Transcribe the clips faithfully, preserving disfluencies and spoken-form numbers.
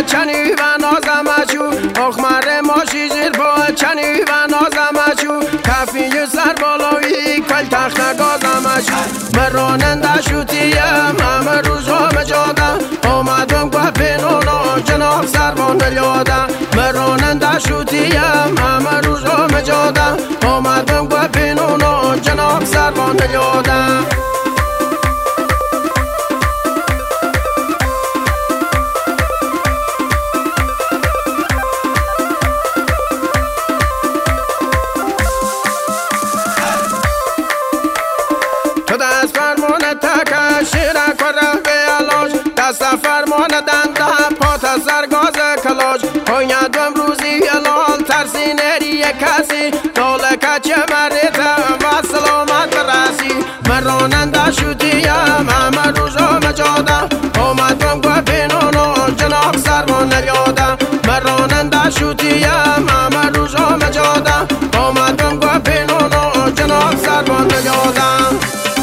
چنی و نازم چو اخمر ماشی زیر پا چنی و نازم چو کفی سر بالایی کل تخت نگازم چو براننده شوتیم همه روزا مجادم آمدم گوه پینونا جناب سربان یادم براننده شوتیم همه روزا مجادم آمدم گوه پینونا جناب سربان یادم دست فرمان تک شیر کره به علاج دست فرمان دنده پات سرگاز کلاج پایدم روزی الال ترسی نری کسی داله کچه مریته و سلامت رسی من راننده شدیم همه روزا مجادم آمدم گوه پینونو جناب سرمان یادم من راننده شدیم همه روزا مجادم آمدم گوه پینونو جناب سرمان یادم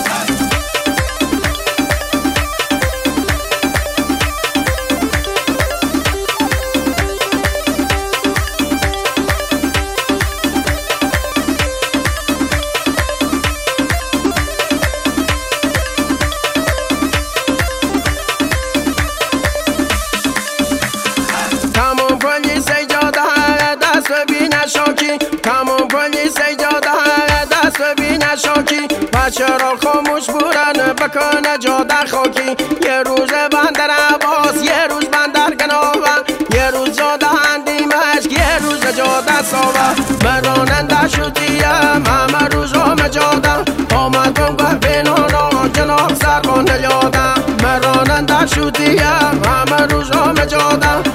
تمام پلیس ایجاده دست ببینه شاکی بچه را خاموش بورن بکنه جاده خاکی یه روز بندر عباس یه روز بندر گناوه یه روز جاده اندیمشک یه روز جاده ساوه براننده شدیم همه روز هم جاده آمدم گوه پینانا جناب سربان یادم براننده شدیم همه روز هم جاده